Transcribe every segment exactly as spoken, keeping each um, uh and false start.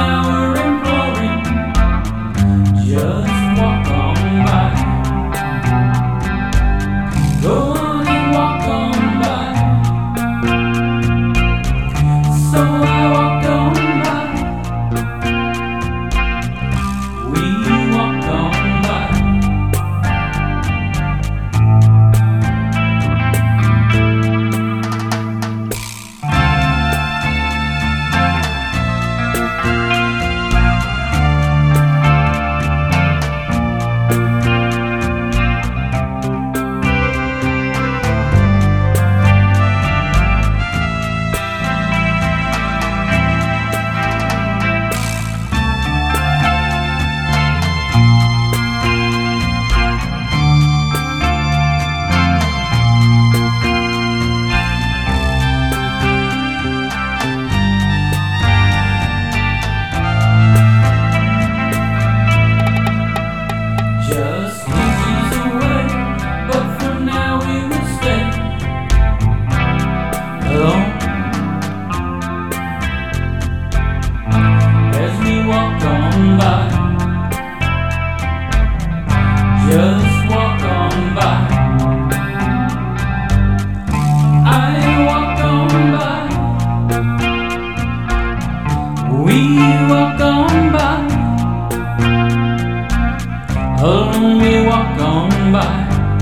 now we're imploring, just walk on by. Go on and walk on by. So I walked on by. We walked on by. Just inches away, but for now we will stay alone as we walk on by. Just walk on by. I walk on by. We walk on by. Alone we walk on by.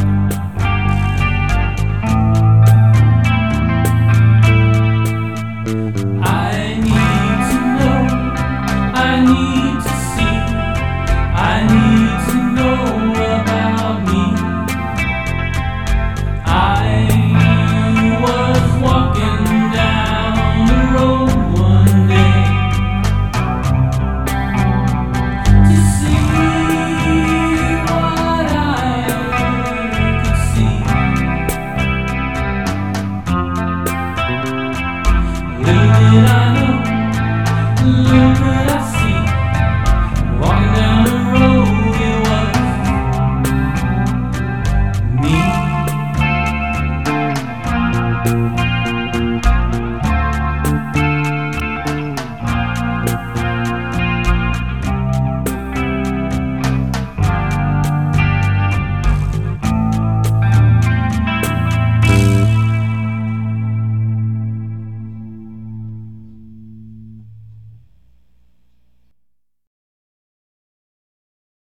I need to know, I need to see, I need to know about me. I was walking down the road one day to see what I could see. Little did I know, little did